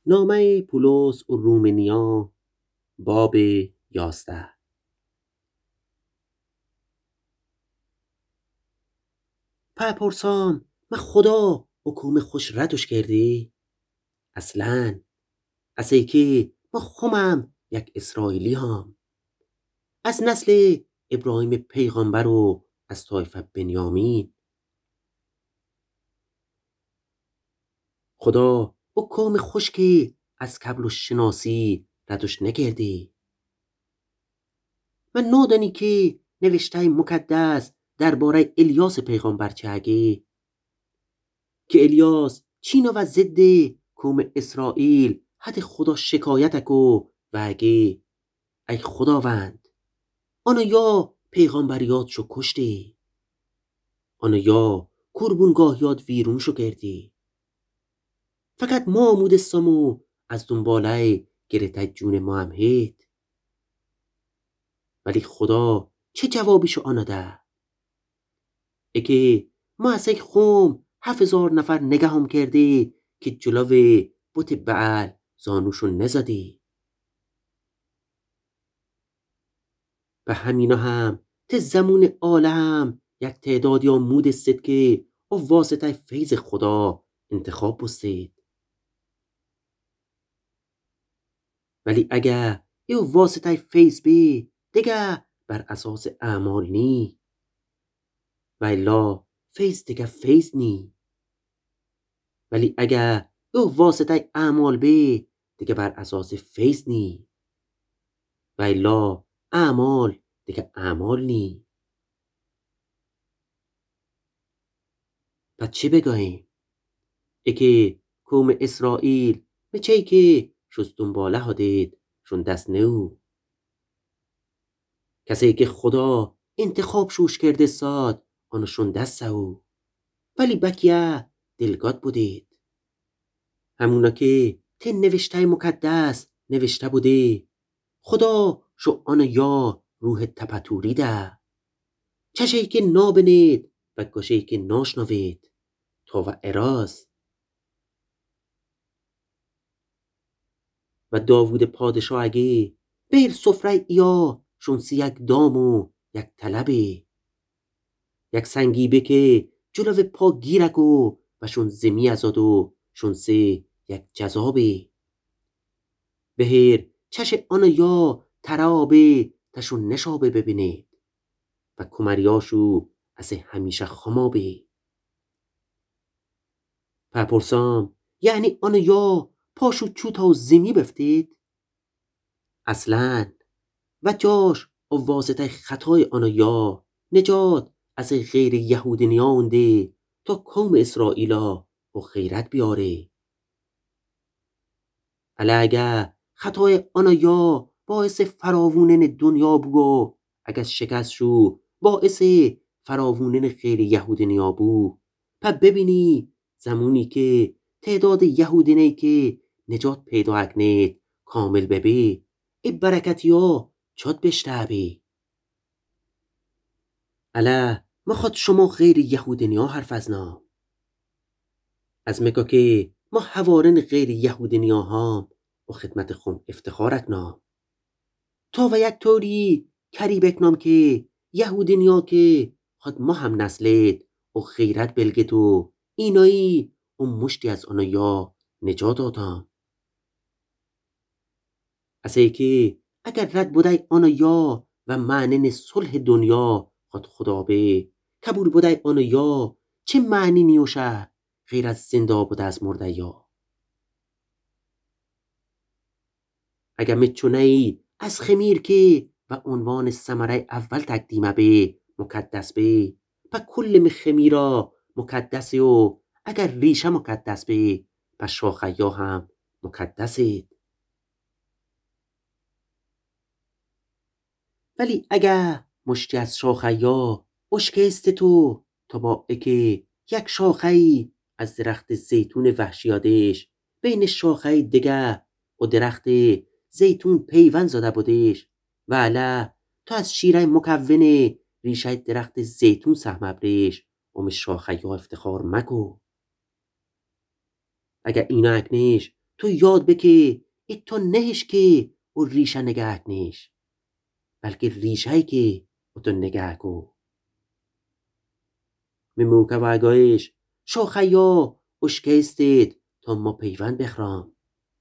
نامه پولس الرومنیا باب 11. پرسام من خدا حکوم خوش ردش کردی؟ اصلا اسی که ما خمم یک اسرائیلی هم از نسل ابراهیم پیغمبر و از طایفه بنیامین. خدا حکوم خوش که از قبل و شناسی ردش نکردی. من نادانی که نوشته مقدس درباره الیاس پیغمبر چه اگه که الیاس چینا و ضد قوم اسرائیل حد خدا شکایت اکو و اگه ای خداوند آنو یا پیغمبریات شو کشتی، آنو یا قربونگاهیات ویرون شو کردی. فقط ما مودستمو از دنباله گرته جون ما هم هید. ولی خدا چه جوابیشو آنه ده؟ اگه ما از یک خوم 7,000 نفر نگه هم کرده که جلو بت بعل زانوشو نزدی. و همینا هم ته زمون عالم یک تعدادی هم مودستید که او واسطه فیض خدا انتخاب بستید. ولی اگه او واسطه فیض بی دیگه بر اساس اعمال نی، و الا فیض دیگه فیض نی. ولی اگه او واسطه اعمال بی دیگه بر اساس فیض نی، و الا اعمال دیگه اعمال نی. پس چی بگوییم؟ اگه قوم اسرائیل بچه که شز دنباله ها دید شون دست نو، کسی که خدا انتخاب شوش کرده ساد آنشون دست او. ولی بکیه دلگاد بودید، همونا که تن نوشته مقدس نوشته بوده خدا شو آن یا روح تپتوری ده، چشهی که نابنید و گوشهی که ناشنوید تا و اراز. و داوود پادشاه اگه بیر سفره ایا شونسی یک دام و یک طلبه، یک سنگی بکه جلو پا گیرگو و شون زمی ازاد و شونسی یک جذابه. بهر چش آن یا ترابه تشون نشابه ببینید و کمریاشو از همیشه خمابه. پرسام یعنی آن یا پاشو چو تا زمی بفتید؟ اصلاً و جاش و واسطه خطای آن یا نجات از غیر یهودینیان ده تا قوم اسرائیلا و خیرت بیاره. الا اگه خطای آن یا باعث فراوونن دنیا بو، اگه شکست شو باعث فراوونن غیر یهودینیا بو، پس ببینی زمانی که تعداد یهودینی که نجات پیدا اکنید کامل ببی ای برکتی ها چاد بشتعبی. الا ما شما غیر یهودینیا حرف ازنا از مکا که ما حوارن غیر یهودینیا هم و خدمت خون افتخار اکنام تا و یک طوری کری بکنام که یهودینیا که خود ما هم نسلید و خیرت بلگت و اینایی و مشتی از آنها یا نجات آدم. اسی که اگر رد بودای آنها یا و معنی صلح دنیا خود خدا به کبول بودای آنها یا چه معنی نیوشه غیر از زنده بوده از مرده یا. اگر میچونه ای از خمیر که و عنوان ثمره اول تقدیمه به مقدس به پا کل خمیرا مقدسی و اگر ریشه مقدس به پا شاخه یا هم مقدسید. ولی اگر مشتی از شاخه یا اشکست تو تا با اکه یک شاخه ای از درخت زیتون وحشیادش بین شاخه دیگه و درخت زیتون پیوند زده بودش و علا تو از شیره مکون ریشه درخت زیتون سهم ابریش و شاخه یا افتخار مکو. اگر اینا اکنیش تو یاد بکه تو نهش که او ریشه نگه نیش بلکه ریشه که او تو نگه کو مموکه و اگایش شاخه یا اشکه استید تا ما پیوند بخرام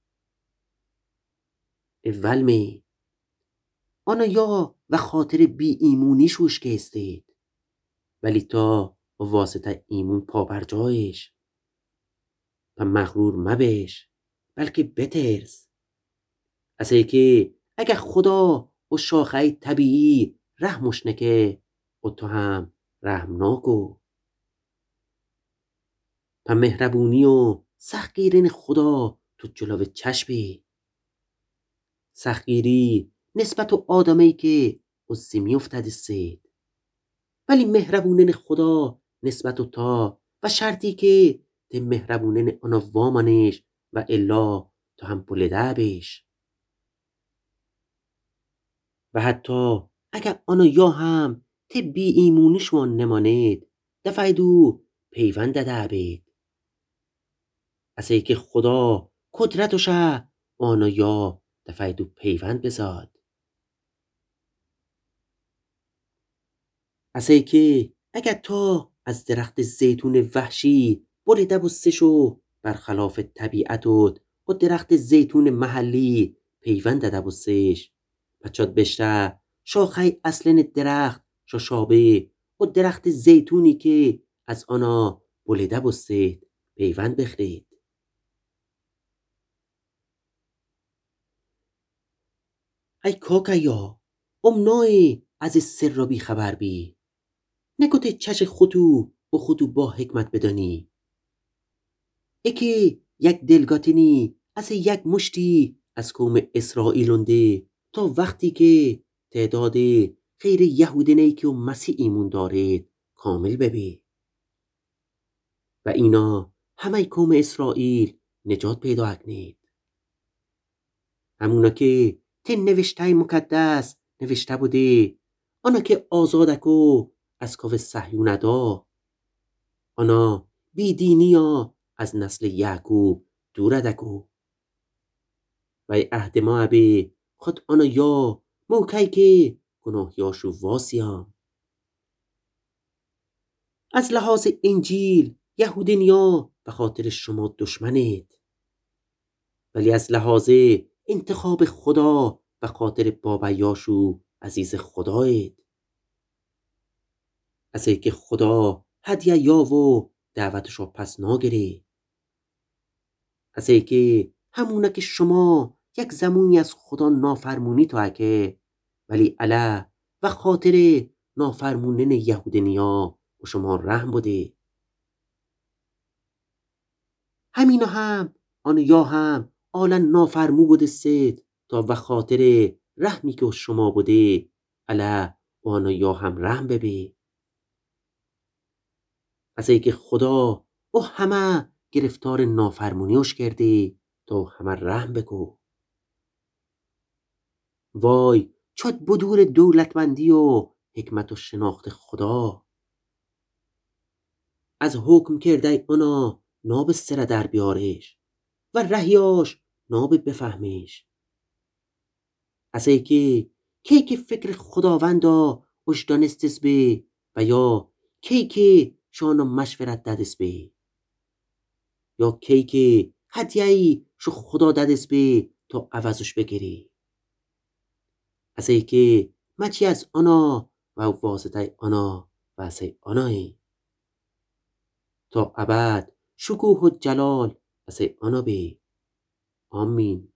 اول می آنا یا و خاطر بی ایمونیش اشکه استید ولی تا با واسطه ایمون پا بر جایش و مغرور مبش بلکه بترس از که اگه خدا و شاخه طبیعی رحمش نکه و تو هم رحم ناکو و مهربونی و سختگیرین خدا تو جلو چشمی سختگیری نسبت و آدمی که قصی میافتد سید ولی مهربونین خدا نسبت و تا و شرطی که ده مهربونین آنا وامانش و الا تو هم بلده بیش و حتی اگر آنا یا هم ته بی ایمونیشوان نمانید دفعه دو پیوند داده بید از که خدا قدرتشه آنا یا دفعه دو پیوند بزاد از که اگر تا از درخت زیتون وحشی بریده بستشو برخلاف طبیعتت و درخت زیتون محلی پیوند داده بستش پچات بشته شاخه اصلن درخت شاشابه و درخت زیتونی که از آنا بریده بستید پیوند بخرید ای کاکیا امنای از سر را بی خبر بی نکوت چش خودو و خودو با حکمت بدانی اکی یک دلگاتینی از یک مشتی از قوم اسرائیلونده تا وقتی که تعداد غیر یهودینی که و مسیح ایمون دارید کامل ببی و اینا همه قوم اسرائیل نجات پیدا اکنید همونا که تی نوشته مقدس نوشته بوده آنا که آزادکو از کاف صهیون دا آنا بی دینیا از نسل یعقوب دوردکو و ای عهد ما ابی خود آنا یا موکی که گناه یاشو واسیام از لحاظ انجیل یهودینیا به خاطر شما دشمنید ولی از لحاظ انتخاب خدا به خاطر بابا یاشو عزیز خدایید از که خدا هدیه یا و دعوتشو پس ناگری از که همونه که شما یک زمانی از خدا نافرمونی تا که ولی علا و خاطر نافرمونین یهودینیا و شما رحم بوده همینا هم آن یا هم آلن نافرمو بوده سید تا و خاطر رحمی که شما بوده علا و آن یا هم رحم ببی از که خدا او همه گرفتار نافرمونیش کرده تا همه رحم بکو وای چاد بدور دولتمندی و حکمت و شناخت خدا از حکم کرده اونا ناب سر در بیارش و رهیاش ناب بفهمیش از کی که فکر خداوندا وجدانستس به و یا کی که شانا مشورت دادس به یا کی که هدیه‌ای شو خدا دادس به تا عوضش بگیری از که مچی از آنا و واسطه آنا و از آنایی تا ابد شکوه و جلال از آنا بی آمین